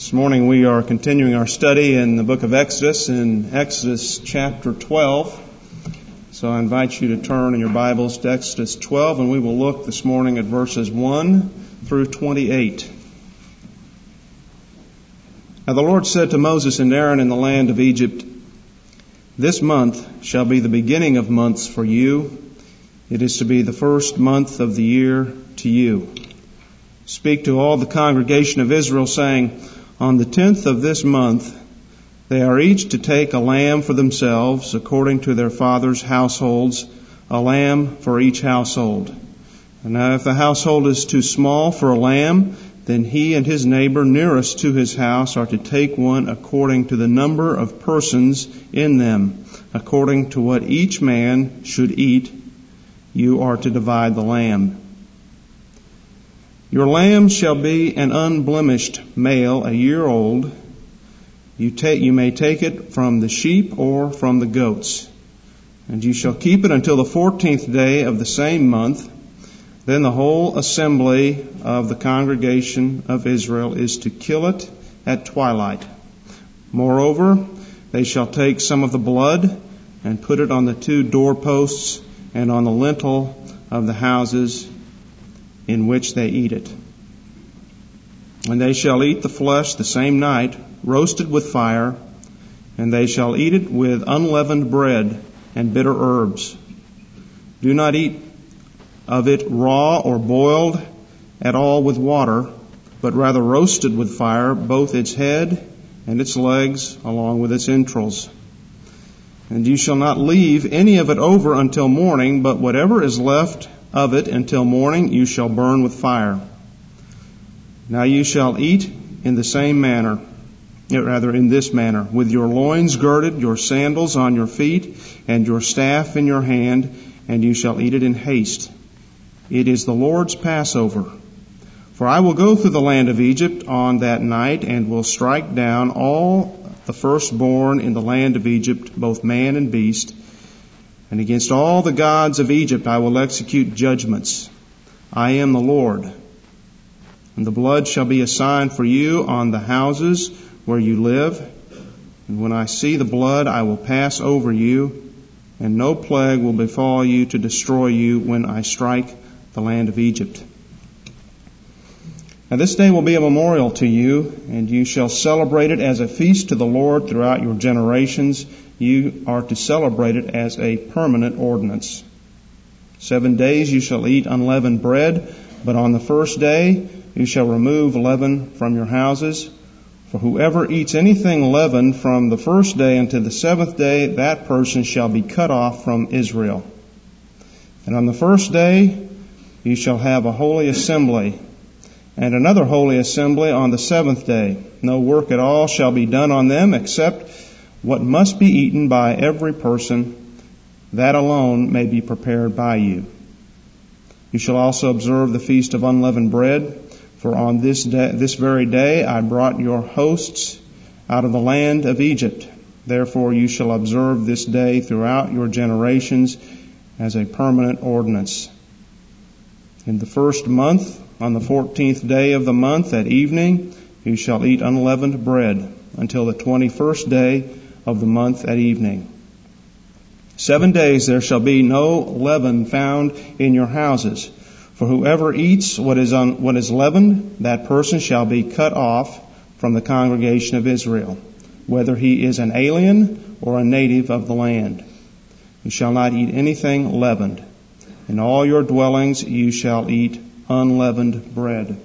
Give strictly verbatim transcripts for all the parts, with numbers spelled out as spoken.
This morning we are continuing our study in the book of Exodus, in Exodus chapter twelve. So I invite you to turn in your Bibles to Exodus twelve, and we will look this morning at verses one through twenty-eight. Now the Lord said to Moses and Aaron in the land of Egypt, "This month shall be the beginning of months for you. It is to be the first month of the year to you. Speak to all the congregation of Israel, saying, on the tenth of this month they are each to take a lamb for themselves, according to their fathers' households, a lamb for each household. And now if the household is too small for a lamb, then he and his neighbor nearest to his house are to take one according to the number of persons in them, according to what each man should eat. You are to divide the lamb. Your lamb shall be an unblemished male, a year old. You take, you may take it from the sheep or from the goats. And you shall keep it until the fourteenth day of the same month. Then the whole assembly of the congregation of Israel is to kill it at twilight. Moreover, they shall take some of the blood and put it on the two doorposts and on the lintel of the houses in which they eat it. And they shall eat the flesh the same night, roasted with fire, and they shall eat it with unleavened bread and bitter herbs. Do not eat of it raw or boiled at all with water, but rather roasted with fire, both its head and its legs, along with its entrails. And you shall not leave any of it over until morning, but whatever is left of it until morning you shall burn with fire. Now you shall eat in the same manner, rather in this manner, with your loins girded, your sandals on your feet, and your staff in your hand, and you shall eat it in haste. It is the Lord's Passover. For I will go through the land of Egypt on that night, and will strike down all the firstborn in the land of Egypt, both man and beast. And against all the gods of Egypt I will execute judgments. I am the Lord. And the blood shall be a sign for you on the houses where you live. And when I see the blood, I will pass over you, and no plague will befall you to destroy you when I strike the land of Egypt. Now this day will be a memorial to you, and you shall celebrate it as a feast to the Lord throughout your generations. You are to celebrate it as a permanent ordinance. Seven days you shall eat unleavened bread, but on the first day you shall remove leaven from your houses. For whoever eats anything leavened from the first day until the seventh day, that person shall be cut off from Israel. And on the first day you shall have a holy assembly, and another holy assembly on the seventh day. No work at all shall be done on them, except what must be eaten by every person. That alone may be prepared by you. You shall also observe the feast of unleavened bread, for on this day, this very day I brought your hosts out of the land of Egypt. Therefore you shall observe this day throughout your generations as a permanent ordinance. In the first month, on the fourteenth day of the month at evening, you shall eat unleavened bread until the twenty-first day of the month at evening. Seven days there shall be no leaven found in your houses. For whoever eats what is un, what is leavened, that person shall be cut off from the congregation of Israel, whether he is an alien or a native of the land. You shall not eat anything leavened. In all your dwellings you shall eat unleavened bread.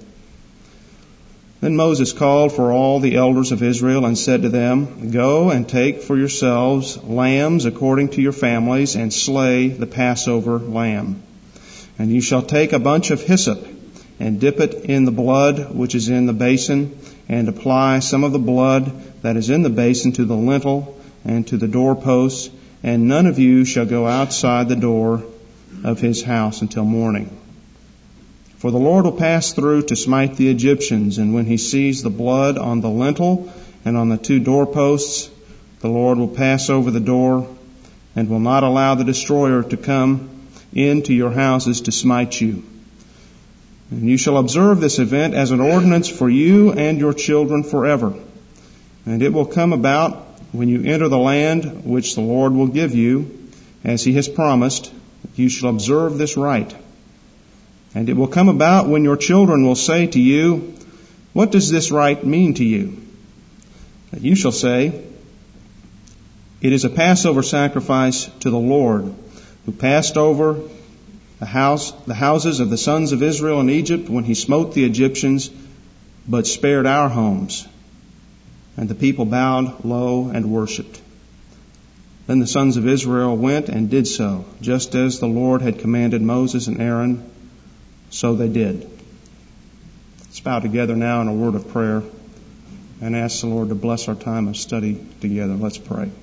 Then Moses called for all the elders of Israel and said to them, Go and take for yourselves lambs according to your families, and slay the Passover lamb. And you shall take a bunch of hyssop and dip it in the blood which is in the basin, and apply some of the blood that is in the basin to the lintel and to the doorposts, and none of you shall go outside the door of his house until morning. For the Lord will pass through to smite the Egyptians, and when he sees the blood on the lintel and on the two doorposts, the Lord will pass over the door and will not allow the destroyer to come into your houses to smite you. And you shall observe this event as an ordinance for you and your children forever. And it will come about when you enter the land which the Lord will give you, as He has promised, you shall observe this rite. And it will come about when your children will say to you, what does this rite mean to you? That you shall say, it is a Passover sacrifice to the Lord, who passed over the house, the houses of the sons of Israel in Egypt when He smote the Egyptians, but spared our homes. And the people bowed low and worshipped. Then the sons of Israel went and did so, just as the Lord had commanded Moses and Aaron, so they did. Let's bow together now in a word of prayer and ask the Lord to bless our time of study together. Let's pray.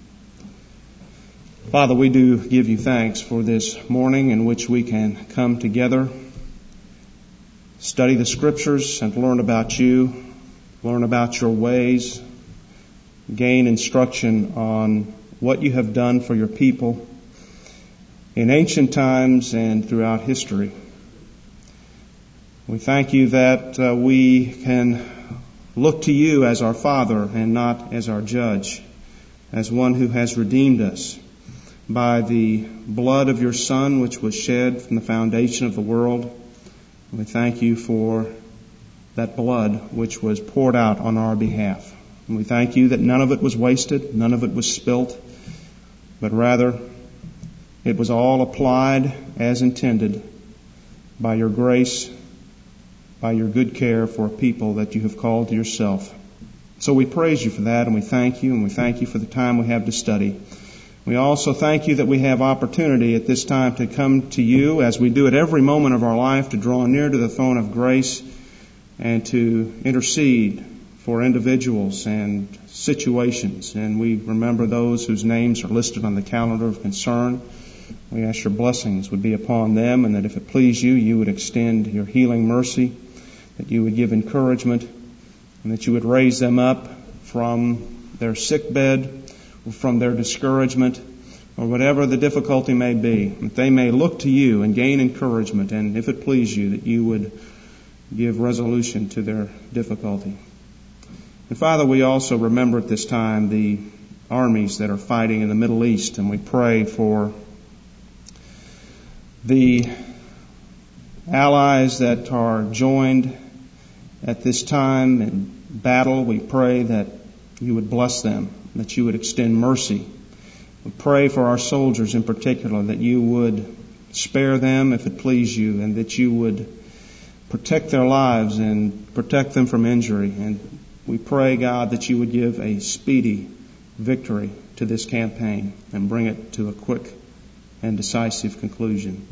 Father, we do give you thanks for this morning in which we can come together, study the Scriptures, and learn about you, learn about your ways, gain instruction on what you have done for your people in ancient times and throughout history. We thank you that uh, we can look to you as our Father and not as our judge, as one who has redeemed us by the blood of your Son, which was shed from the foundation of the world. We thank you for that blood which was poured out on our behalf. And we thank you that none of it was wasted, none of it was spilt, but rather it was all applied as intended by your grace, by your good care for a people that you have called to yourself. So we praise you for that, and we thank you, and we thank you for the time we have to study. We also thank you that we have opportunity at this time to come to you, as we do at every moment of our life, to draw near to the throne of grace and to intercede for individuals and situations. And we remember those whose names are listed on the calendar of concern. We ask your blessings would be upon them, and that if it please you, you would extend your healing mercy, that you would give encouragement, and that you would raise them up from their sick bed, or from their discouragement, or whatever the difficulty may be, that they may look to you and gain encouragement, and if it please you, that you would give resolution to their difficulty. And Father, we also remember at this time the armies that are fighting in the Middle East, and we pray for the allies that are joined at this time in battle. We pray that you would bless them, that you would extend mercy. We pray for our soldiers in particular, that you would spare them if it please you, and that you would protect their lives and protect them from injury. And we pray, God, that you would give a speedy victory to this campaign and bring it to a quick and decisive conclusion.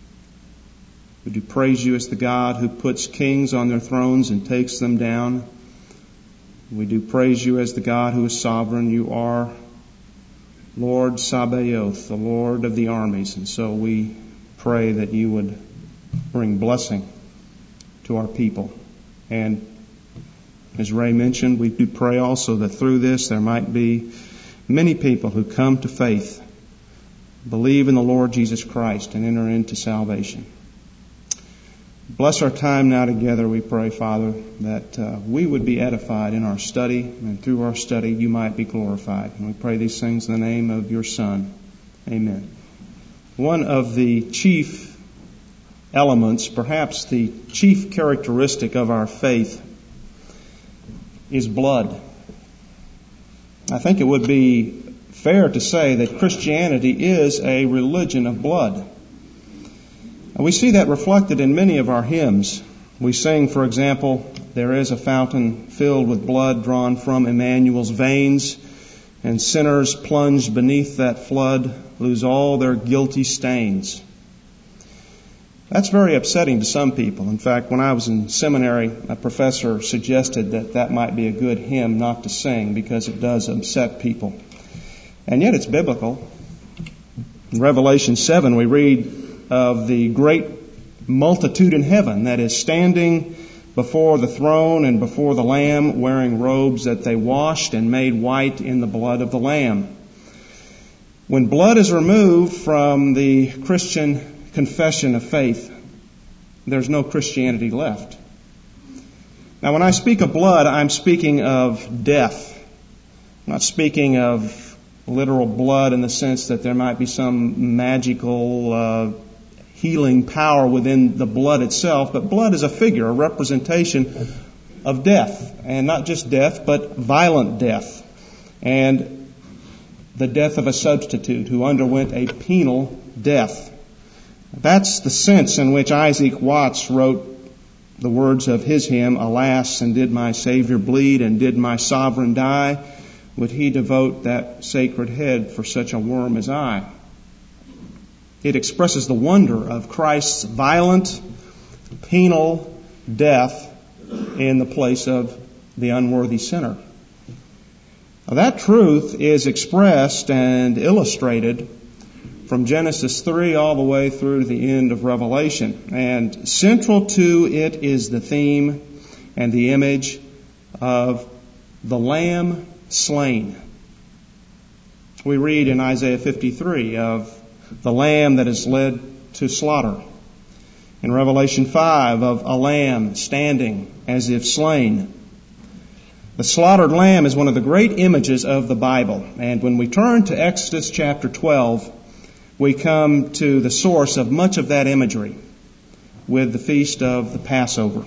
We do praise you as the God who puts kings on their thrones and takes them down. We do praise you as the God who is sovereign. You are Lord Sabaoth, the Lord of the armies. And so we pray that you would bring blessing to our people. And as Ray mentioned, we do pray also that through this there might be many people who come to faith, believe in the Lord Jesus Christ, and enter into salvation. Bless our time now together, we pray, Father, that uh, we would be edified in our study, and through our study you might be glorified. And we pray these things in the name of your Son. Amen. One of the chief elements, perhaps the chief characteristic of our faith, is blood. I think it would be fair to say that Christianity is a religion of blood. And we see that reflected in many of our hymns. We sing, for example, there is a fountain filled with blood drawn from Emmanuel's veins, and sinners plunged beneath that flood lose all their guilty stains. That's very upsetting to some people. In fact, when I was in seminary, a professor suggested that that might be a good hymn not to sing because it does upset people. And yet it's biblical. In Revelation seven, we read of the great multitude in heaven that is standing before the throne and before the Lamb, wearing robes that they washed and made white in the blood of the Lamb. When blood is removed from the Christian confession of faith, there's no Christianity left. Now, when I speak of blood, I'm speaking of death. I'm not speaking of literal blood in the sense that there might be some magical uh, healing power within the blood itself, but blood is a figure, a representation of death, and not just death, but violent death, and the death of a substitute who underwent a penal death. That's the sense in which Isaac Watts wrote the words of his hymn, "Alas, and did my Savior bleed, and did my Sovereign die? Would he devote that sacred head for such a worm as I?" It expresses the wonder of Christ's violent, penal death in the place of the unworthy sinner. Now, that truth is expressed and illustrated from Genesis three all the way through to the end of Revelation. And central to it is the theme and the image of the Lamb slain. We read in Isaiah fifty-three of the Lamb that is led to slaughter. In Revelation five of a lamb standing as if slain. The slaughtered lamb is one of the great images of the Bible. And when we turn to Exodus chapter twelve, we come to the source of much of that imagery with the feast of the Passover.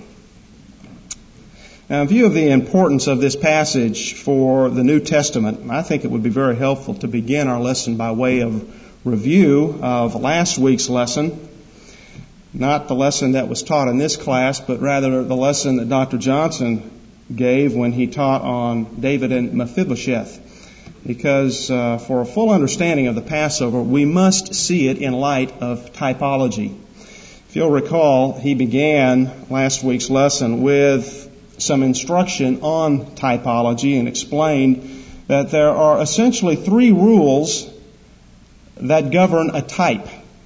Now, in view of the importance of this passage for the New Testament, I think it would be very helpful to begin our lesson by way of review of last week's lesson. Not the lesson that was taught in this class, but rather the lesson that Doctor Johnson gave when he taught on David and Mephibosheth. Because uh, for a full understanding of the Passover, we must see it in light of typology. If you'll recall, he began last week's lesson with some instruction on typology and explained that there are essentially three rules that govern a type.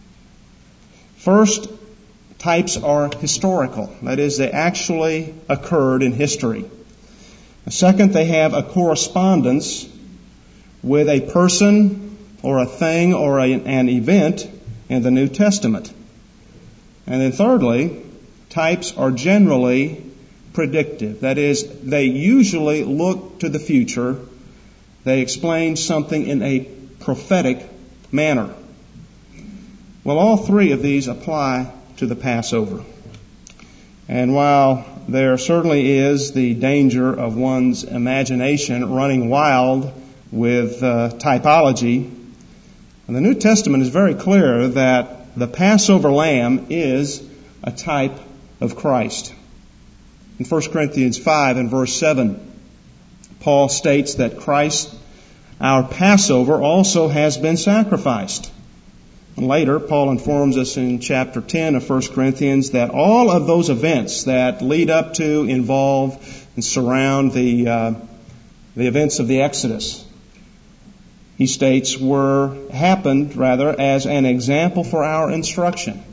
First, types are historical. That is, they actually occurred in history. Second, they have a correspondence with a person or a thing or a, an event in the New Testament. And then thirdly, types are generally predictive. That is, they usually look to the future. They explain something in a prophetic manner. Well, all three of these apply to the Passover. And while there certainly is the danger of one's imagination running wild with uh, typology, and the New Testament is very clear that the Passover lamb is a type of Christ. In First Corinthians five and verse seven, Paul states that Christ, our Passover, also has been sacrificed. And later, Paul informs us in chapter ten of First Corinthians that all of those events that lead up to, involve, and surround the uh, the events of the Exodus, he states, were happened rather as an example for our instruction.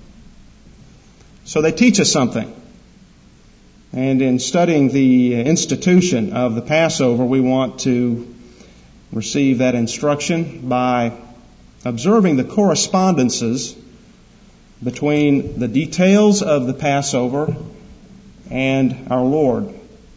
So they teach us something. And in studying the institution of the Passover, we want to receive that instruction by observing the correspondences between the details of the Passover and our Lord.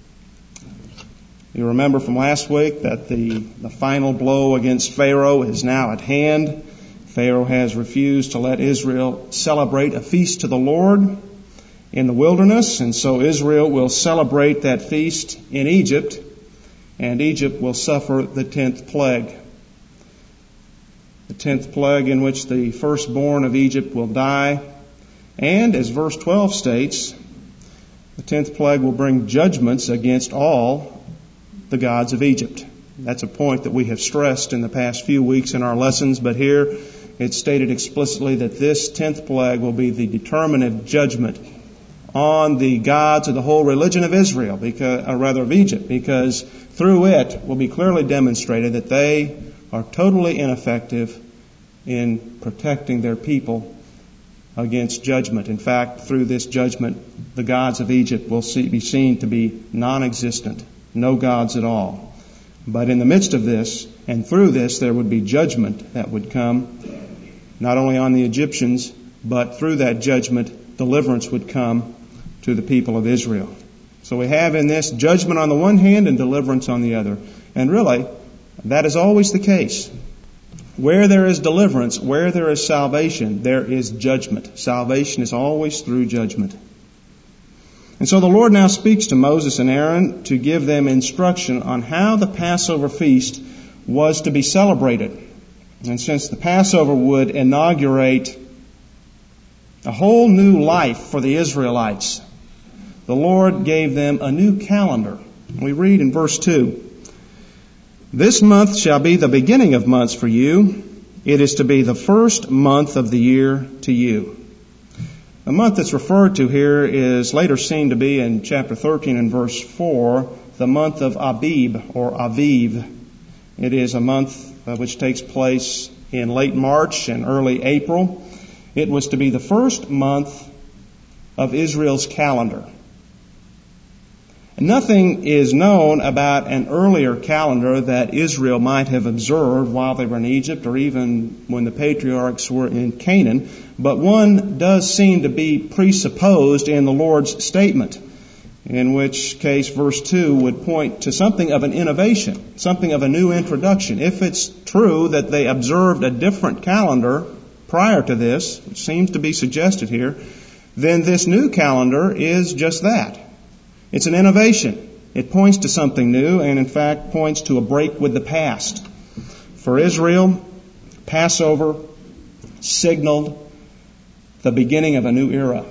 You remember from last week that the, the final blow against Pharaoh is now at hand. Pharaoh has refused to let Israel celebrate a feast to the Lord in the wilderness, and so Israel will celebrate that feast in Egypt, and Egypt will suffer the tenth plague. The tenth plague in which the firstborn of Egypt will die. And as verse twelve states, the tenth plague will bring judgments against all the gods of Egypt. That's a point that we have stressed in the past few weeks in our lessons, but here it's stated explicitly that this tenth plague will be the determinative judgment on the gods of the whole religion of Israel, because, or rather of Egypt, because through it will be clearly demonstrated that they are totally ineffective in protecting their people against judgment. In fact, through this judgment, the gods of Egypt will see, be seen to be non-existent, no gods at all. But in the midst of this, and through this, there would be judgment that would come, not only on the Egyptians, but through that judgment, deliverance would come to the people of Israel. So we have in this judgment on the one hand and deliverance on the other. And really, that is always the case. Where there is deliverance, where there is salvation, there is judgment. Salvation is always through judgment. And so the Lord now speaks to Moses and Aaron to give them instruction on how the Passover feast was to be celebrated. And since the Passover would inaugurate a whole new life for the Israelites, the Lord gave them a new calendar. We read in verse two, "This month shall be the beginning of months for you. It is to be the first month of the year to you." The month that's referred to here is later seen to be in chapter thirteen and verse four, the month of Abib or Aviv. It is a month uh, which takes place in late March and early April. It was to be the first month of Israel's calendar. Nothing is known about an earlier calendar that Israel might have observed while they were in Egypt or even when the patriarchs were in Canaan, but one does seem to be presupposed in the Lord's statement, in which case verse two would point to something of an innovation, something of a new introduction. If it's true that they observed a different calendar prior to this, which seems to be suggested here, then this new calendar is just that. It's an innovation. It points to something new and, in fact, points to a break with the past. For Israel, Passover signaled the beginning of a new era.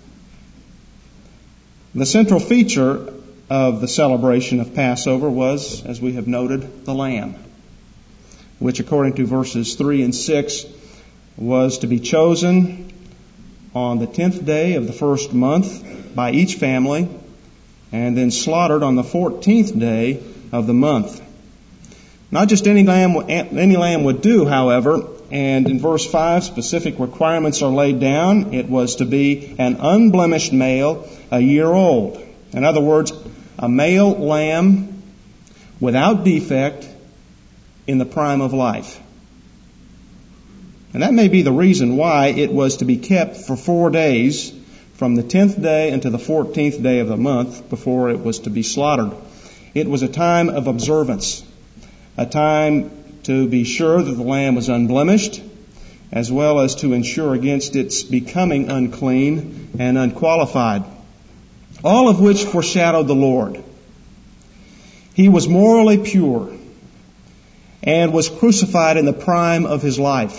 The central feature of the celebration of Passover was, as we have noted, the lamb, which, according to verses three and six, was to be chosen on the tenth day of the first month by each family, and then slaughtered on the fourteenth day of the month. Not just any lamb, any lamb would do, however, and in verse five, specific requirements are laid down. It was to be an unblemished male, a year old. In other words, a male lamb without defect in the prime of life. And that may be the reason why it was to be kept for four days, from the tenth day until the fourteenth day of the month, before it was to be slaughtered. It was a time of observance, a time to be sure that the lamb was unblemished, as well as to ensure against its becoming unclean and unqualified, all of which foreshadowed the Lord. He was morally pure and was crucified in the prime of his life.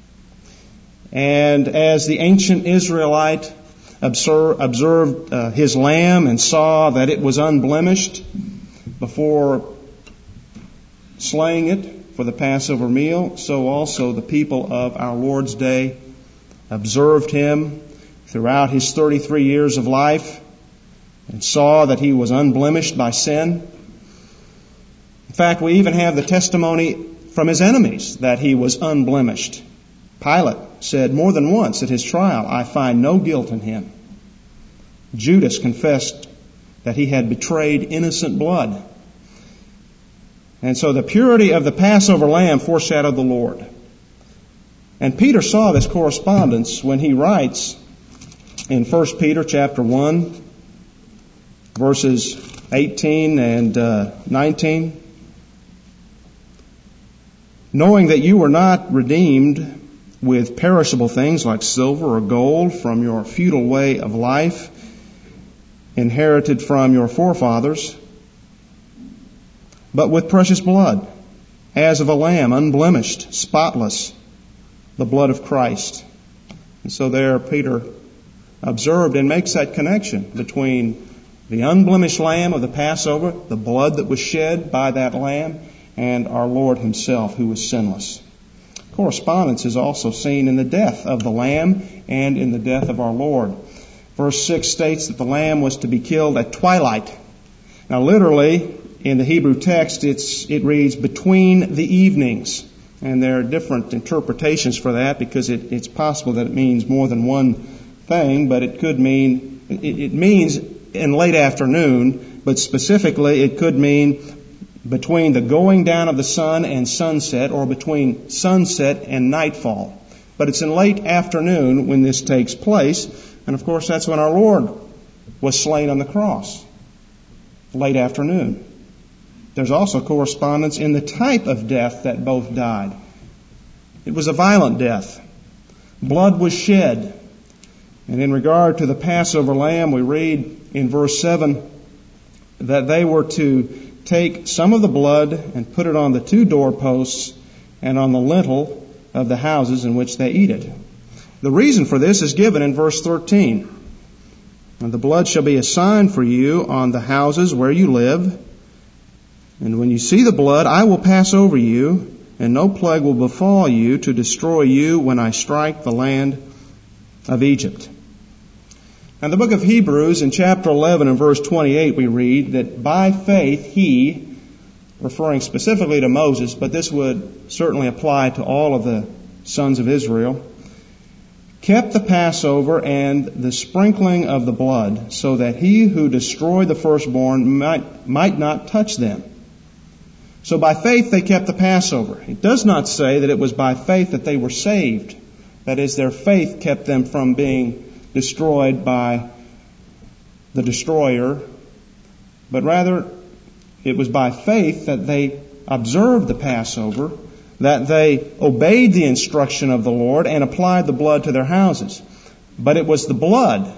And as the ancient Israelite observed uh, his lamb and saw that it was unblemished before slaying it for the Passover meal, so also the people of our Lord's day observed him throughout his thirty-three years of life and saw that he was unblemished by sin. In fact, we even have the testimony from his enemies that he was unblemished. Pilate said more than once at his trial, "I find no guilt in him." Judas confessed that he had betrayed innocent blood. And so the purity of the Passover lamb foreshadowed the Lord. And Peter saw this correspondence when he writes in First Peter chapter one, verses eighteen and uh, nineteen, "Knowing that you were not redeemed with perishable things like silver or gold from your futile way of life, inherited from your forefathers, but with precious blood, as of a lamb, unblemished, spotless, the blood of Christ." And so there Peter observed and makes that connection between the unblemished lamb of the Passover, the blood that was shed by that lamb, and our Lord himself, who was sinless. Correspondence is also seen in the death of the lamb and in the death of our Lord. Verse six states that the lamb was to be killed at twilight. Now literally, in the Hebrew text, it's, it reads between the evenings. And there are different interpretations for that because it, it's possible that it means more than one thing, but it could mean, it, it means in late afternoon, but specifically it could mean between the going down of the sun and sunset, or between sunset and nightfall. But it's in late afternoon when this takes place, And of course, that's when our Lord was slain on the cross, late afternoon. There's also correspondence in the type of death that both died. It was a violent death. Blood was shed. And in regard to the Passover lamb, we read in verse seven that they were to take some of the blood and put it on the two doorposts and on the lintel of the houses in which they eat it. The reason for this is given in verse thirteen. And the blood shall be a sign for you on the houses where you live. And when you see the blood, I will pass over you, and no plague will befall you to destroy you when I strike the land of Egypt. In the book of Hebrews, in chapter eleven and verse twenty-eight, we read that by faith he, referring specifically to Moses, but this would certainly apply to all of the sons of Israel, kept the Passover and the sprinkling of the blood, so that he who destroyed the firstborn might, might not touch them. So by faith they kept the Passover. It does not say that it was by faith that they were saved. That is, their faith kept them from being destroyed by the destroyer, but rather it was by faith that they observed the Passover, that they obeyed the instruction of the Lord and applied the blood to their houses. But it was the blood,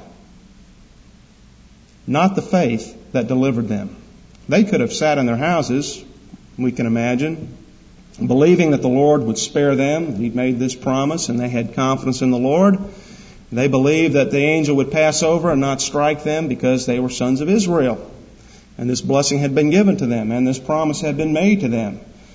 not the faith, that delivered them. They could have sat in their houses, we can imagine, believing that the Lord would spare them. He'd made this promise and they had confidence in the Lord. They believed that the angel would pass over and not strike them because they were sons of Israel. And this blessing had been given to them and this promise had been made to them.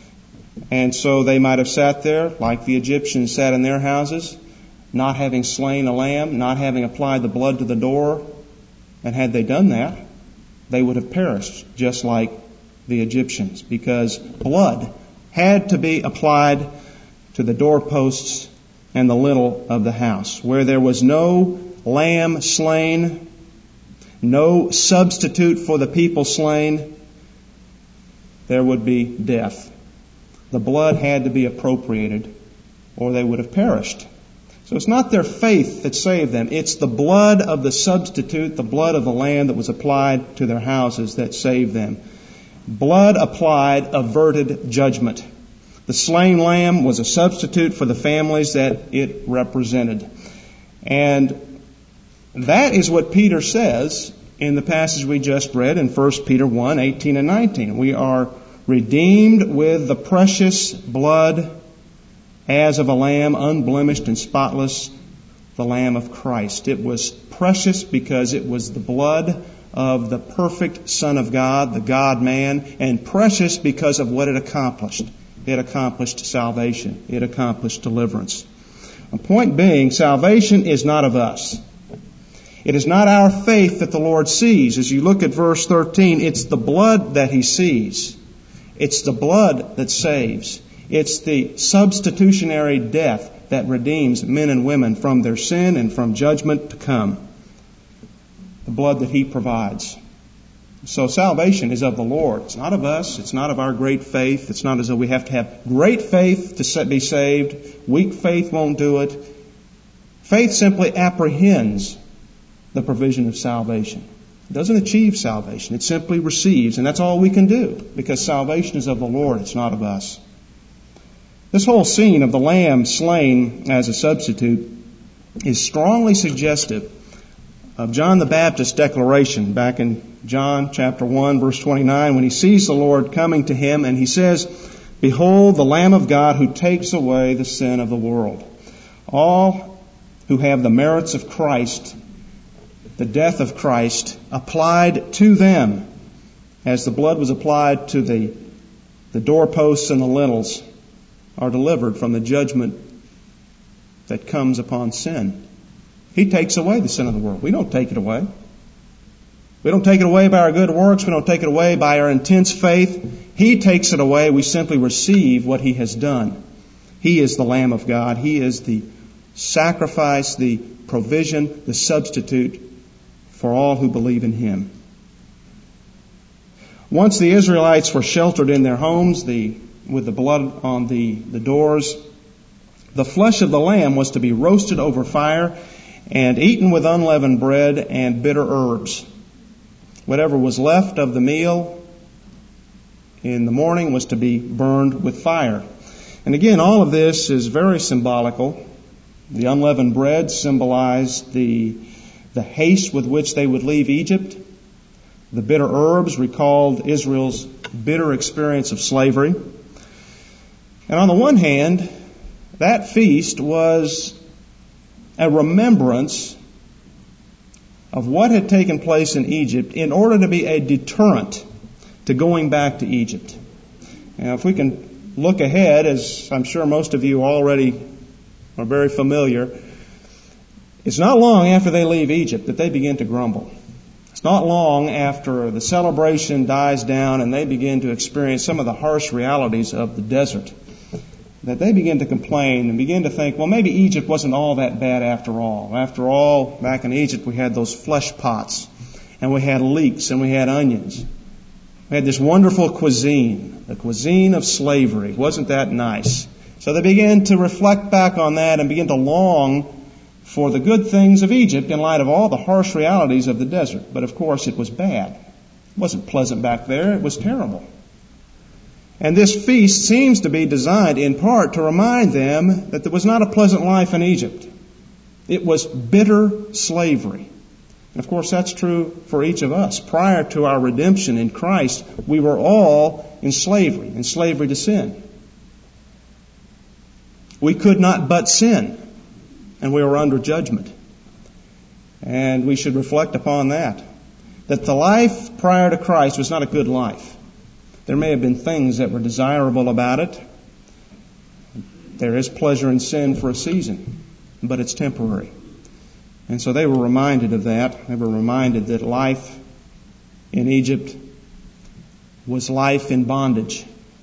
And so they might have sat there like the Egyptians sat in their houses, not having slain a lamb, not having applied the blood to the door. And had they done that, they would have perished just like the Egyptians, because blood had to be applied to the doorposts and the lintel of the house. Where there was no lamb slain, no substitute for the people slain, there would be death. The blood had to be appropriated or they would have perished. So it's not their faith that saved them. It's the blood of the substitute, the blood of the lamb that was applied to their houses that saved them. Blood applied averted judgment. The slain lamb was a substitute for the families that it represented. And that is what Peter says in the passage we just read in First Peter one, eighteen and nineteen. We are redeemed with the precious blood as of a lamb, unblemished and spotless, the Lamb of Christ. It was precious because it was the blood of the perfect Son of God, the God-man, and precious because of what it accomplished. It accomplished salvation. It accomplished deliverance. The point being, salvation is not of us. It is not our faith that the Lord sees. As you look at verse thirteen, it's the blood that He sees. It's the blood that saves. It's the substitutionary death that redeems men and women from their sin and from judgment to come. The blood that He provides. So salvation is of the Lord. It's not of us. It's not of our great faith. It's not as though we have to have great faith to be saved. Weak faith won't do it. Faith simply apprehends the provision of salvation. It doesn't achieve salvation. It simply receives, and that's all we can do, because salvation is of the Lord. It's not of us. This whole scene of the lamb slain as a substitute is strongly suggestive of John the Baptist's declaration back in John chapter one, verse twenty-nine, when he sees the Lord coming to him and he says, "Behold, the Lamb of God who takes away the sin of the world." All who have the merits of Christ, the death of Christ, applied to them as the blood was applied to the, the doorposts and the lintels, are delivered from the judgment that comes upon sin. He takes away the sin of the world. We don't take it away. We don't take it away by our good works. We don't take it away by our intense faith. He takes it away. We simply receive what He has done. He is the Lamb of God. He is the sacrifice, the provision, the substitute for all who believe in Him. Once the Israelites were sheltered in their homes, the with the blood on the, the doors, the flesh of the lamb was to be roasted over fire, and eaten with unleavened bread and bitter herbs. Whatever was left of the meal in the morning was to be burned with fire. And again, all of this is very symbolical. The unleavened bread symbolized the, the haste with which they would leave Egypt. The bitter herbs recalled Israel's bitter experience of slavery. And on the one hand, that feast was a remembrance of what had taken place in Egypt in order to be a deterrent to going back to Egypt. Now, if we can look ahead, as I'm sure most of you already are very familiar, it's not long after they leave Egypt that they begin to grumble. It's not long after the celebration dies down and they begin to experience some of the harsh realities of the desert that they begin to complain and begin to think, well, maybe Egypt wasn't all that bad after all. After all, back in Egypt we had those flesh pots, and we had leeks, and we had onions. We had this wonderful cuisine, the cuisine of slavery. Wasn't that nice? So they began to reflect back on that and begin to long for the good things of Egypt in light of all the harsh realities of the desert. But of course it was bad. It wasn't pleasant back there. It was terrible. And this feast seems to be designed in part to remind them that there was not a pleasant life in Egypt. It was bitter slavery. And of course that's true for each of us. Prior to our redemption in Christ, we were all in slavery, in slavery to sin. We could not but sin, and we were under judgment. And we should reflect upon that, that the life prior to Christ was not a good life. There may have been things that were desirable about it. There is pleasure in sin for a season, but it's temporary. And so they were reminded of that. They were reminded that life in Egypt was life in bondage.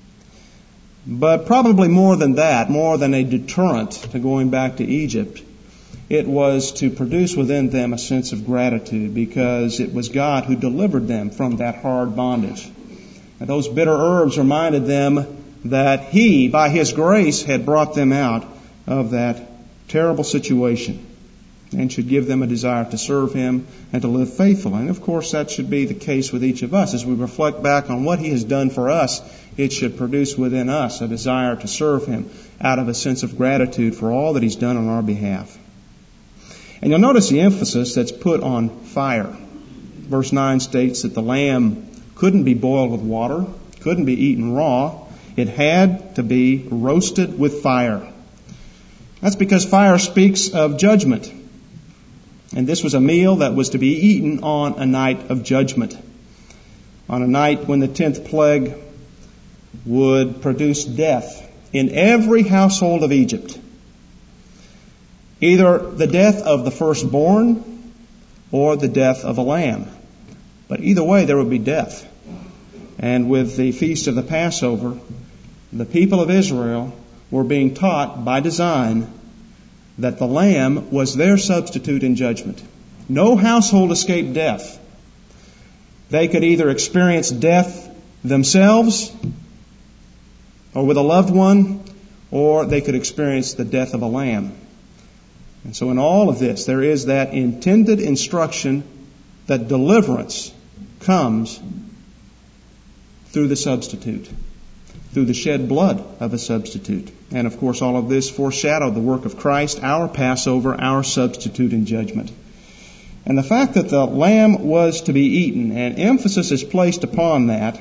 But probably more than that, more than a deterrent to going back to Egypt, it was to produce within them a sense of gratitude because it was God who delivered them from that hard bondage. And those bitter herbs reminded them that He, by His grace, had brought them out of that terrible situation and should give them a desire to serve Him and to live faithfully. And of course that should be the case with each of us. As we reflect back on what He has done for us, it should produce within us a desire to serve Him out of a sense of gratitude for all that He's done on our behalf. And you'll notice the emphasis that's put on fire. Verse nine states that the lamb couldn't be boiled with water, couldn't be eaten raw. It had to be roasted with fire. That's because fire speaks of judgment. And this was a meal that was to be eaten on a night of judgment, on a night when the tenth plague would produce death in every household of Egypt. Either the death of the firstborn or the death of a lamb. But either way, there would be death. And with the feast of the Passover, the people of Israel were being taught by design that the lamb was their substitute in judgment. No household escaped death. They could either experience death themselves or with a loved one, or they could experience the death of a lamb. And so in all of this, there is that intended instruction that deliverance comes through the substitute, through the shed blood of a substitute. And of course, all of this foreshadowed the work of Christ, our Passover, our substitute in judgment. And the fact that the lamb was to be eaten, and emphasis is placed upon that,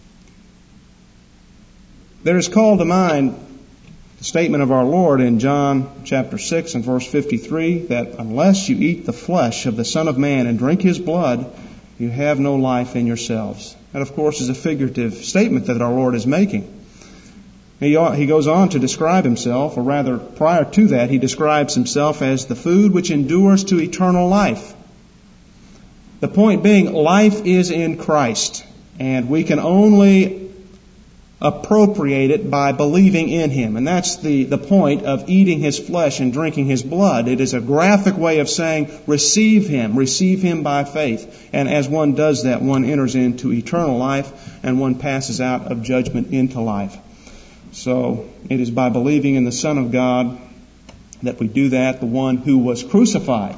there is called to mind the statement of our Lord in John chapter six and verse fifty-three, that unless you eat the flesh of the Son of Man and drink His blood, you have no life in yourselves. That, of course, is a figurative statement that our Lord is making. He, he goes on to describe Himself, or rather, prior to that, He describes Himself as the food which endures to eternal life. The point being, life is in Christ, and we can only appropriate it by believing in Him. And that's the, the point of eating His flesh and drinking His blood. It is a graphic way of saying, receive Him, receive Him by faith. And as one does that, one enters into eternal life, and one passes out of judgment into life. So it is by believing in the Son of God that we do that, the one who was crucified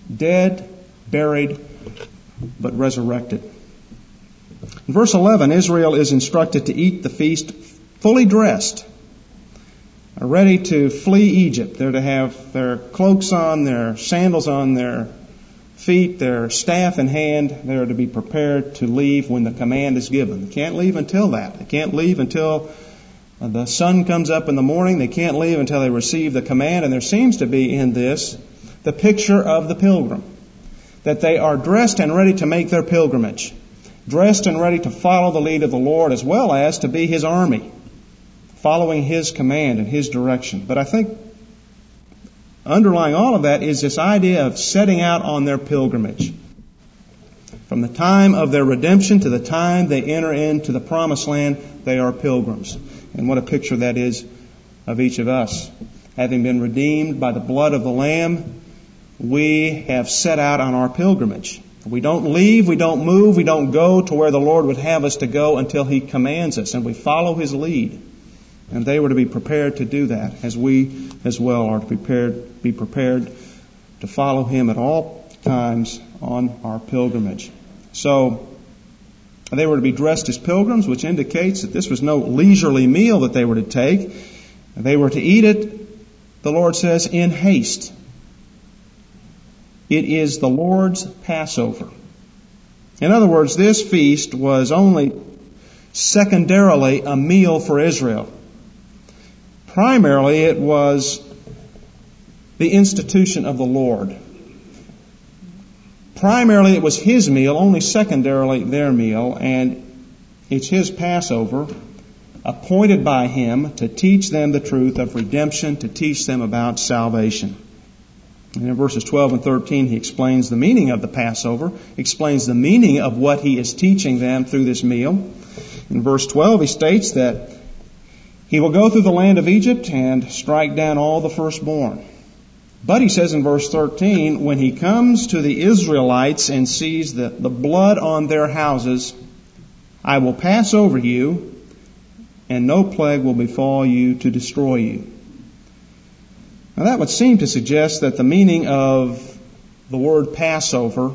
dead, buried, but resurrected. In verse eleven, Israel is instructed to eat the feast fully dressed, ready to flee Egypt. They're to have their cloaks on, their sandals on their feet, their staff in hand. They're to be prepared to leave when the command is given. They can't leave until that. They can't leave until the sun comes up in the morning. They can't leave until they receive the command. And there seems to be in this the picture of the pilgrim, that they are dressed and ready to make their pilgrimage, dressed and ready to follow the lead of the Lord, as well as to be His army, following His command and His direction. But I think underlying all of that is this idea of setting out on their pilgrimage. From the time of their redemption to the time they enter into the promised land, they are pilgrims. And what a picture that is of each of us. Having been redeemed by the blood of the Lamb, we have set out on our pilgrimage. We don't leave, we don't move, we don't go to where the Lord would have us to go until He commands us, and we follow His lead. And they were to be prepared to do that, as we as well are to prepared, be prepared to follow Him at all times on our pilgrimage. So, they were to be dressed as pilgrims, which indicates that this was no leisurely meal that they were to take. They were to eat it, the Lord says, in haste. It is the Lord's Passover. In other words, this feast was only secondarily a meal for Israel. Primarily, it was the institution of the Lord. Primarily, it was His meal, only secondarily their meal, and it's His Passover, appointed by Him to teach them the truth of redemption, to teach them about salvation. And in verses twelve and thirteen, He explains the meaning of the Passover, explains the meaning of what He is teaching them through this meal. In verse twelve, He states that He will go through the land of Egypt and strike down all the firstborn. But He says in verse thirteen, when He comes to the Israelites and sees the, the blood on their houses, I will pass over you, and no plague will befall you to destroy you. Now that would seem to suggest that the meaning of the word Passover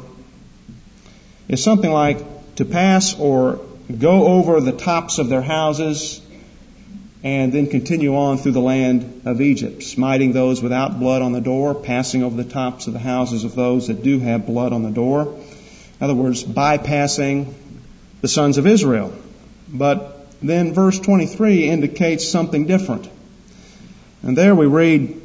is something like to pass or go over the tops of their houses and then continue on through the land of Egypt, smiting those without blood on the door, passing over the tops of the houses of those that do have blood on the door. In other words, bypassing the sons of Israel. But then verse twenty-three indicates something different. And there we read,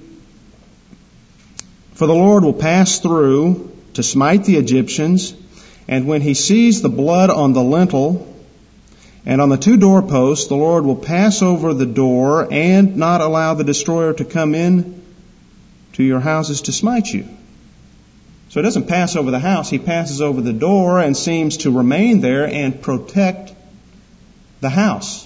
for the Lord will pass through to smite the Egyptians, and when He sees the blood on the lintel and on the two doorposts, the Lord will pass over the door and not allow the destroyer to come in to your houses to smite you. So He doesn't pass over the house, He passes over the door and seems to remain there and protect the house.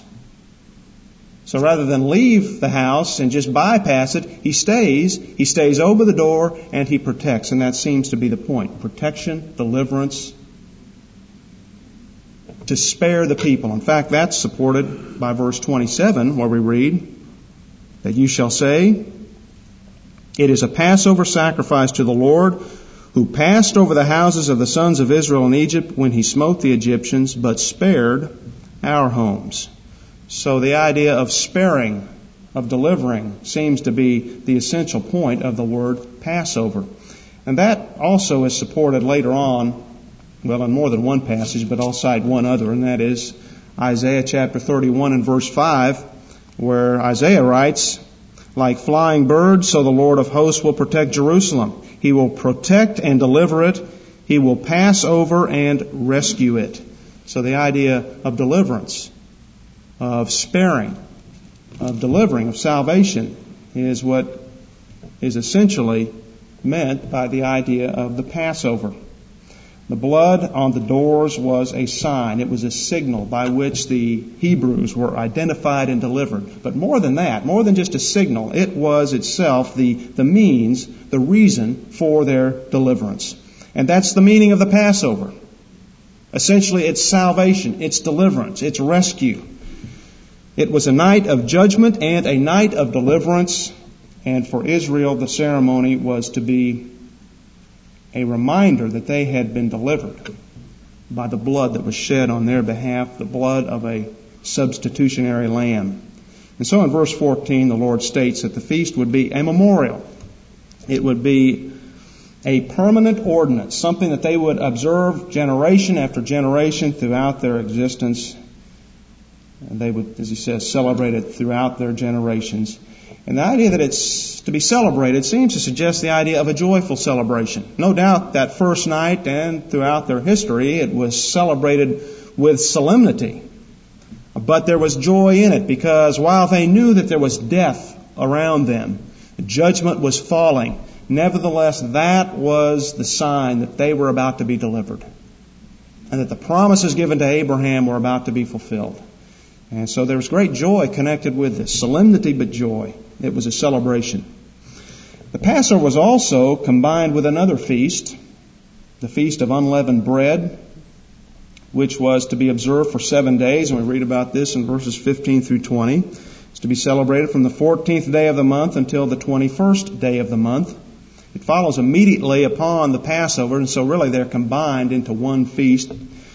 So rather than leave the house and just bypass it, He stays, He stays over the door and He protects. And that seems to be the point. Protection, deliverance, to spare the people. In fact, that's supported by verse twenty-seven, where we read that you shall say, it is a Passover sacrifice to the Lord, who passed over the houses of the sons of Israel in Egypt when He smote the Egyptians, but spared our homes. So the idea of sparing, of delivering, seems to be the essential point of the word Passover. And that also is supported later on, well, in more than one passage, but I'll cite one other, and that is Isaiah chapter thirty-one and verse five, where Isaiah writes, like flying birds, so the Lord of hosts will protect Jerusalem. He will protect and deliver it. He will pass over and rescue it. So the idea of deliverance, of sparing, of delivering, of salvation is what is essentially meant by the idea of the Passover. The blood on the doors was a sign. It was a signal by which the Hebrews were identified and delivered. But more than that, more than just a signal, it was itself the, the means, the reason for their deliverance. And that's the meaning of the Passover. Essentially, it's salvation, it's deliverance, it's rescue. It was a night of judgment and a night of deliverance. And for Israel, the ceremony was to be a reminder that they had been delivered by the blood that was shed on their behalf, the blood of a substitutionary lamb. And so in verse fourteen, the Lord states that the feast would be a memorial. It would be a permanent ordinance, something that they would observe generation after generation throughout their existence. And they would, as he says, celebrate it throughout their generations. And the idea that it's to be celebrated seems to suggest the idea of a joyful celebration. No doubt that first night and throughout their history it was celebrated with solemnity. But there was joy in it because while they knew that there was death around them, judgment was falling, nevertheless that was the sign that they were about to be delivered and that the promises given to Abraham were about to be fulfilled. And so there was great joy connected with this. Solemnity but joy. It was a celebration. The Passover was also combined with another feast, the Feast of Unleavened Bread, which was to be observed for seven days, and we read about this in verses fifteen through twenty. It's to be celebrated from the fourteenth day of the month until the twenty-first day of the month. It follows immediately upon the Passover, and so really they're combined into one feast.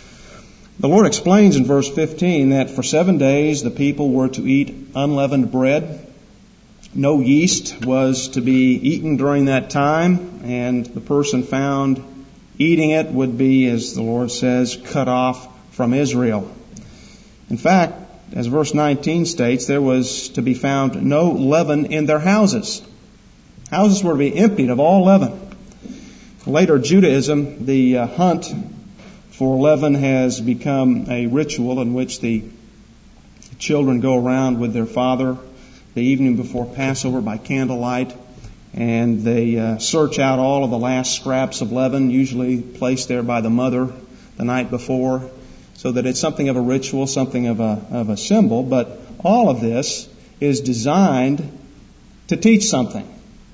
The Lord explains in verse fifteen that for seven days the people were to eat unleavened bread. No yeast was to be eaten during that time, and the person found eating it would be, as the Lord says, cut off from Israel. In fact, as verse nineteen states, there was to be found no leaven in their houses. Houses were to be emptied of all leaven. Later, Judaism, the uh, hunt for leaven has become a ritual in which the children go around with their father the evening before Passover by candlelight, and they uh, search out all of the last scraps of leaven, usually placed there by the mother the night before, so that it's something of a ritual, something of a, of a symbol. But all of this is designed to teach something.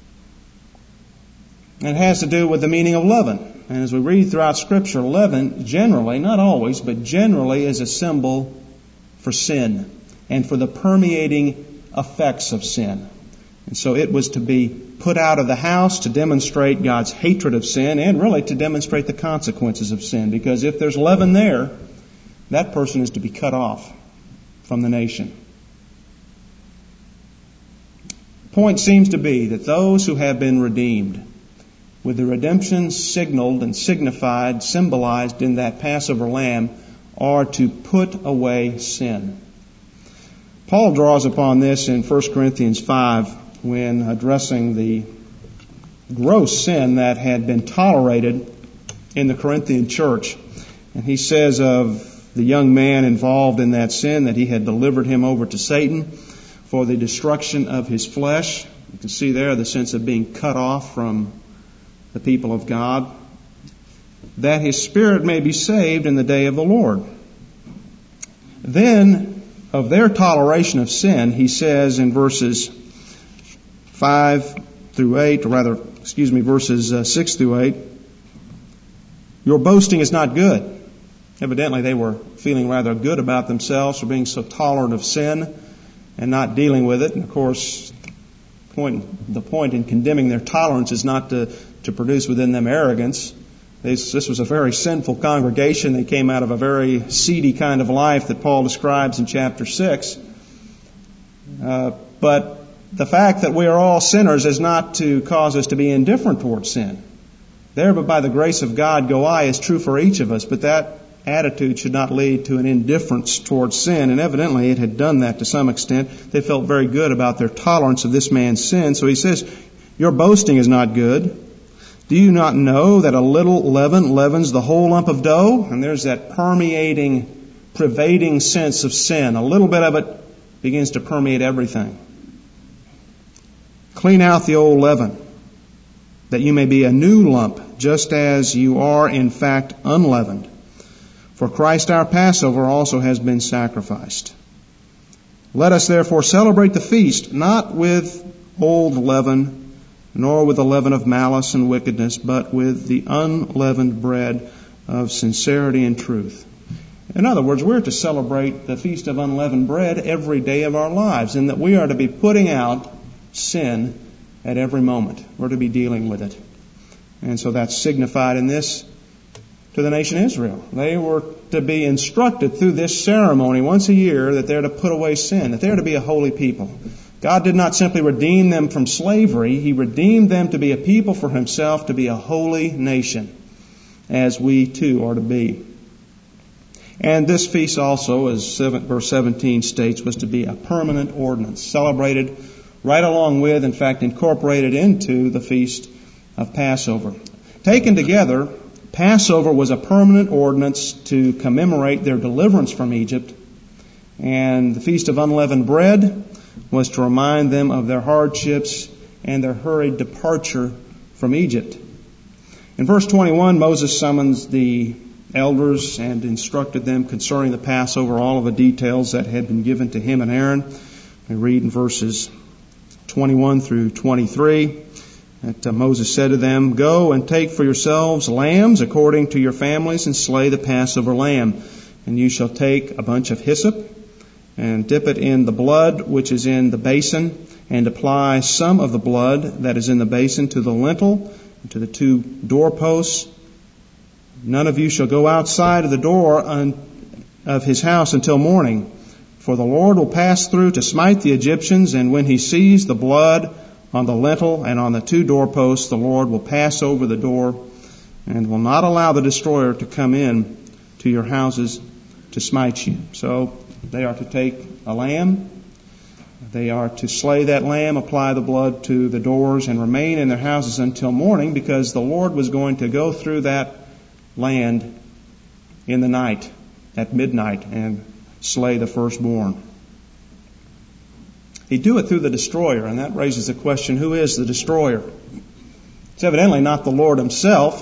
And it has to do with the meaning of leaven. And as we read throughout Scripture, leaven generally, not always, but generally is a symbol for sin and for the permeating effects of sin. And so it was to be put out of the house to demonstrate God's hatred of sin and really to demonstrate the consequences of sin. Because if there's leaven there, that person is to be cut off from the nation. The point seems to be that those who have been redeemed, with the redemption signaled and signified, symbolized in that Passover lamb, are to put away sin. Paul draws upon this in First Corinthians five when addressing the gross sin that had been tolerated in the Corinthian church. And he says of the young man involved in that sin that he had delivered him over to Satan for the destruction of his flesh. You can see there the sense of being cut off from the people of God, that his spirit may be saved in the day of the Lord. Then, of their toleration of sin, he says in verses five through eight, or rather, excuse me, verses uh, six through eight, your boasting is not good. Evidently, they were feeling rather good about themselves for being so tolerant of sin and not dealing with it. And of course, point, the point in condemning their tolerance is not to, to produce within them arrogance. This, this was a very sinful congregation. They came out of a very seedy kind of life that Paul describes in chapter six. Uh, but the fact that we are all sinners is not to cause us to be indifferent towards sin. There, but by the grace of God go I, is true for each of us. But that attitude should not lead to an indifference towards sin. And evidently it had done that to some extent. They felt very good about their tolerance of this man's sin. So he says, your boasting is not good. Do you not know that a little leaven leavens the whole lump of dough? And there's that permeating, pervading sense of sin. A little bit of it begins to permeate everything. Clean out the old leaven, that you may be a new lump, just as you are in fact unleavened. For Christ our Passover also has been sacrificed. Let us therefore celebrate the feast, not with old leaven, nor with the leaven of malice and wickedness, but with the unleavened bread of sincerity and truth. In other words, we're to celebrate the Feast of Unleavened Bread every day of our lives, in that we are to be putting out sin at every moment. We're to be dealing with it. And so that's signified in this to the nation Israel. They were to be instructed through this ceremony once a year that they're to put away sin, that they're to be a holy people. God did not simply redeem them from slavery. He redeemed them to be a people for Himself, to be a holy nation, as we too are to be. And this feast also, as verse seventeen states, was to be a permanent ordinance, celebrated right along with, in fact, incorporated into the feast of Passover. Taken together, Passover was a permanent ordinance to commemorate their deliverance from Egypt, and the Feast of Unleavened Bread was to remind them of their hardships and their hurried departure from Egypt. In verse twenty-one, Moses summons the elders and instructed them concerning the Passover, all of the details that had been given to him and Aaron. We read in verses twenty-one through twenty-three that uh, Moses said to them, "Go and take for yourselves lambs according to your families and slay the Passover lamb. And you shall take a bunch of hyssop and dip it in the blood which is in the basin, and apply some of the blood that is in the basin to the lintel and to the two doorposts. None of you shall go outside of the door of his house until morning. For the Lord will pass through to smite the Egyptians, and when he sees the blood on the lintel and on the two doorposts, the Lord will pass over the door and will not allow the destroyer to come in to your houses to smite you." So they are to take a lamb. They are to slay that lamb, apply the blood to the doors, and remain in their houses until morning, because the Lord was going to go through that land in the night, at midnight, and slay the firstborn. He'd do it through the destroyer, and that raises the question, who is the destroyer? It's evidently not the Lord Himself,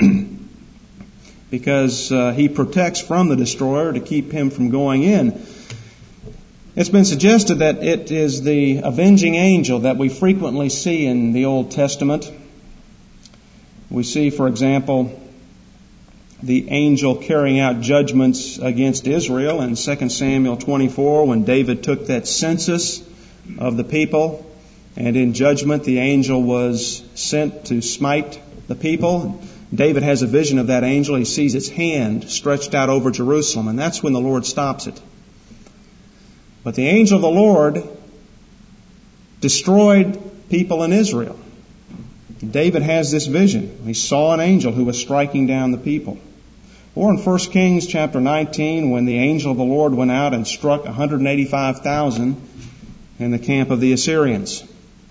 because uh, He protects from the destroyer to keep him from going in. It's been suggested that it is the avenging angel that we frequently see in the Old Testament. We see, for example, the angel carrying out judgments against Israel in Second Samuel twenty-four, when David took that census of the people, and in judgment the angel was sent to smite the people. David has a vision of that angel. He sees its hand stretched out over Jerusalem, and that's when the Lord stops it. But the angel of the Lord destroyed people in Israel. David has this vision. He saw an angel who was striking down the people. Or in First Kings chapter nineteen, when the angel of the Lord went out and struck one hundred eighty-five thousand in the camp of the Assyrians.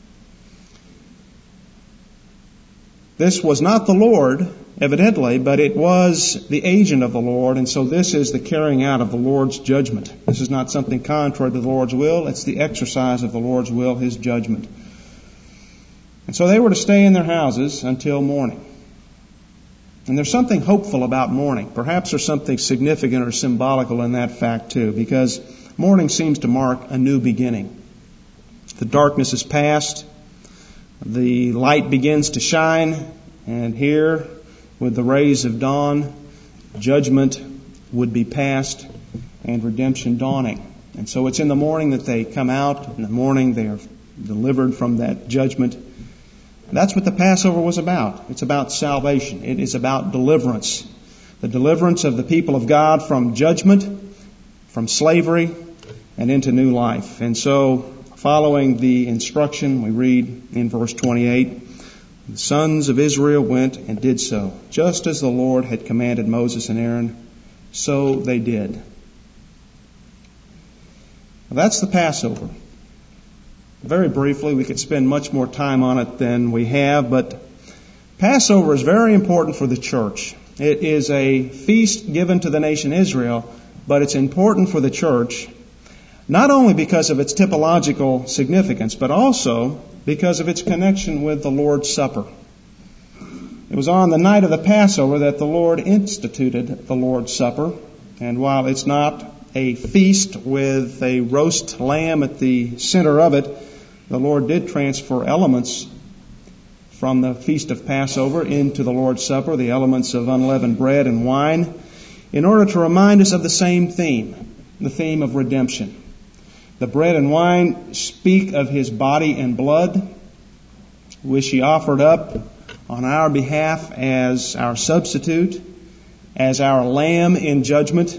This was not the Lord, evidently, but it was the agent of the Lord, and so this is the carrying out of the Lord's judgment. This is not something contrary to the Lord's will. It's the exercise of the Lord's will, His judgment. And so they were to stay in their houses until morning. And there's something hopeful about morning. Perhaps there's something significant or symbolical in that fact too, because morning seems to mark a new beginning. The darkness is past. The light begins to shine, and here, with the rays of dawn, judgment would be past and redemption dawning. And so it's in the morning that they come out. In the morning they are delivered from that judgment. That's what the Passover was about. It's about salvation. It is about deliverance. The deliverance of the people of God from judgment, from slavery, and into new life. And so, following the instruction, we read in verse twenty-eight, "The sons of Israel went and did so, just as the Lord had commanded Moses and Aaron, so they did." Well, that's the Passover. Very briefly, we could spend much more time on it than we have, but Passover is very important for the church. It is a feast given to the nation Israel, but it's important for the church, not only because of its typological significance, but also because of its connection with the Lord's Supper. It was on the night of the Passover that the Lord instituted the Lord's Supper, and while it's not a feast with a roast lamb at the center of it, the Lord did transfer elements from the Feast of Passover into the Lord's Supper, the elements of unleavened bread and wine, in order to remind us of the same theme, the theme of redemption. The bread and wine speak of His body and blood, which He offered up on our behalf as our substitute, as our lamb in judgment,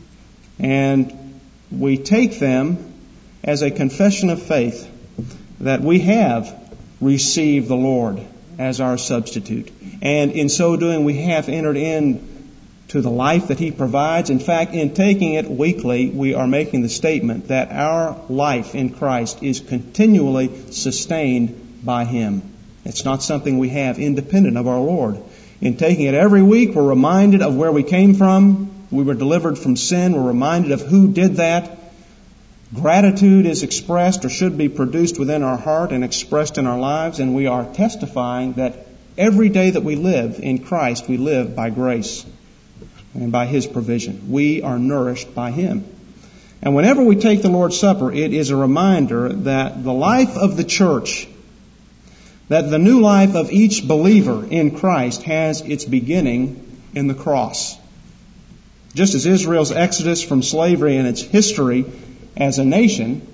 and we take them as a confession of faith that we have received the Lord as our substitute. And in so doing, we have entered in to the life that He provides. In fact, in taking it weekly, we are making the statement that our life in Christ is continually sustained by Him. It's not something we have independent of our Lord. In taking it every week, we're reminded of where we came from. We were delivered from sin. We're reminded of who did that. Gratitude is expressed or should be produced within our heart and expressed in our lives. And we are testifying that every day that we live in Christ, we live by grace and by His provision. We are nourished by Him. And whenever we take the Lord's Supper, it is a reminder that the life of the church, that the new life of each believer in Christ has its beginning in the cross. Just as Israel's exodus from slavery and its history as a nation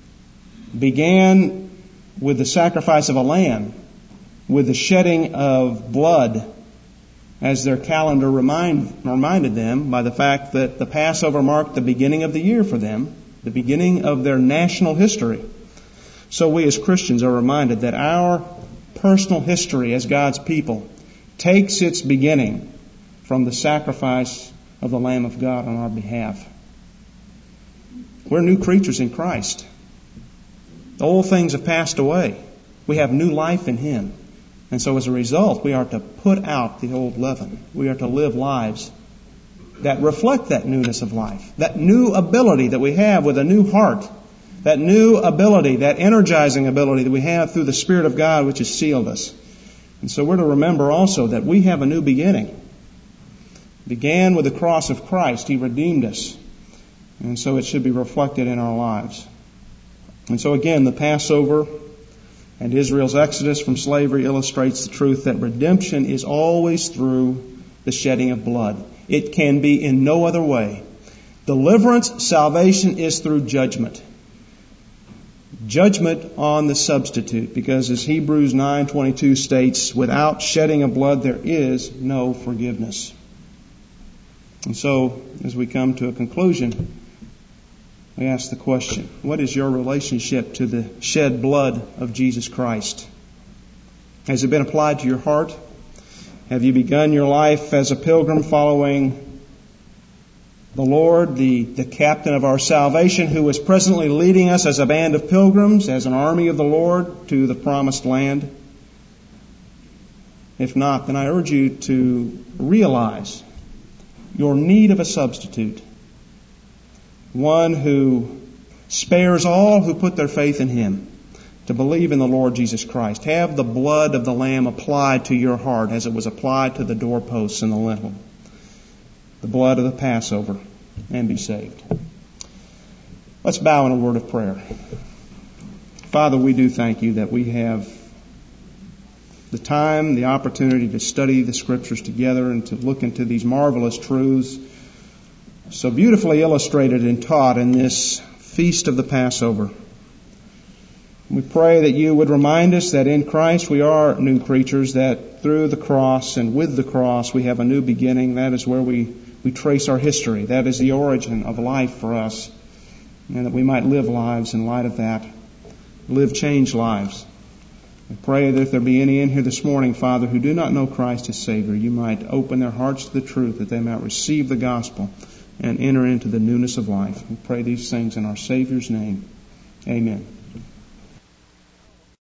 began with the sacrifice of a lamb, with the shedding of blood, as their calendar remind, reminded them by the fact that the Passover marked the beginning of the year for them, the beginning of their national history. So we as Christians are reminded that our personal history as God's people takes its beginning from the sacrifice of the Lamb of God on our behalf. We're new creatures in Christ. The old things have passed away. We have new life in Him. And so as a result, we are to put out the old leaven. We are to live lives that reflect that newness of life, that new ability that we have with a new heart, that new ability, that energizing ability that we have through the Spirit of God which has sealed us. And so we're to remember also that we have a new beginning. It began with the cross of Christ. He redeemed us. And so it should be reflected in our lives. And so again, the Passover and Israel's exodus from slavery illustrates the truth that redemption is always through the shedding of blood. It can be in no other way. Deliverance, salvation is through judgment. Judgment on the substitute, because as Hebrews nine twenty-two states, without shedding of blood there is no forgiveness. And so, as we come to a conclusion, we ask the question, what is your relationship to the shed blood of Jesus Christ? Has it been applied to your heart? Have you begun your life as a pilgrim following the Lord, the, the captain of our salvation, who is presently leading us as a band of pilgrims, as an army of the Lord, to the promised land? If not, then I urge you to realize your need of a substitute. One who spares all who put their faith in Him, to believe in the Lord Jesus Christ. Have the blood of the Lamb applied to your heart as it was applied to the doorposts and the lintel. The blood of the Passover, and be saved. Let's bow in a word of prayer. Father, we do thank You that we have the time, the opportunity to study the Scriptures together and to look into these marvelous truths so beautifully illustrated and taught in this feast of the Passover. We pray that You would remind us that in Christ we are new creatures, that through the cross and with the cross we have a new beginning. That is where we, we trace our history. That is the origin of life for us. And that we might live lives in light of that. Live changed lives. I pray that if there be any in here this morning, Father, who do not know Christ as Savior, You might open their hearts to the truth, that they might receive the gospel and enter into the newness of life. We pray these things in our Savior's name. Amen.